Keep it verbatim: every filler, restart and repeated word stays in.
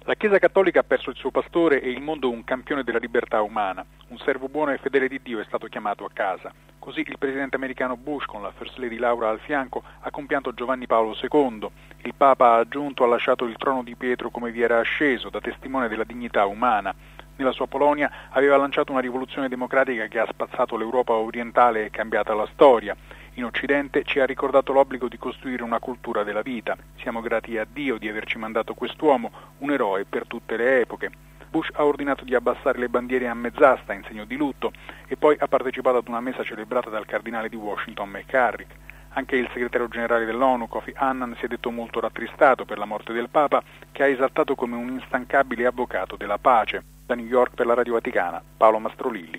La Chiesa Cattolica ha perso il suo pastore e il mondo un campione della libertà umana. Un servo buono e fedele di Dio è stato chiamato a casa. Così il presidente americano Bush, con la First Lady Laura al fianco, ha compianto Giovanni Paolo secondo. Il Papa ha aggiunto ha lasciato il trono di Pietro come vi era asceso, da testimone della dignità umana. Nella sua Polonia aveva lanciato una rivoluzione democratica che ha spazzato l'Europa orientale e cambiata la storia. In Occidente ci ha ricordato l'obbligo di costruire una cultura della vita. Siamo grati a Dio di averci mandato quest'uomo, un eroe per tutte le epoche. Bush ha ordinato di abbassare le bandiere a mezz'asta in segno di lutto e poi ha partecipato ad una messa celebrata dal cardinale di Washington McCarrick. Anche il segretario generale dell'ONU, Kofi Annan, si è detto molto rattristato per la morte del Papa, che ha esaltato come un instancabile avvocato della pace. Da New York per la Radio Vaticana, Paolo Mastrolilli.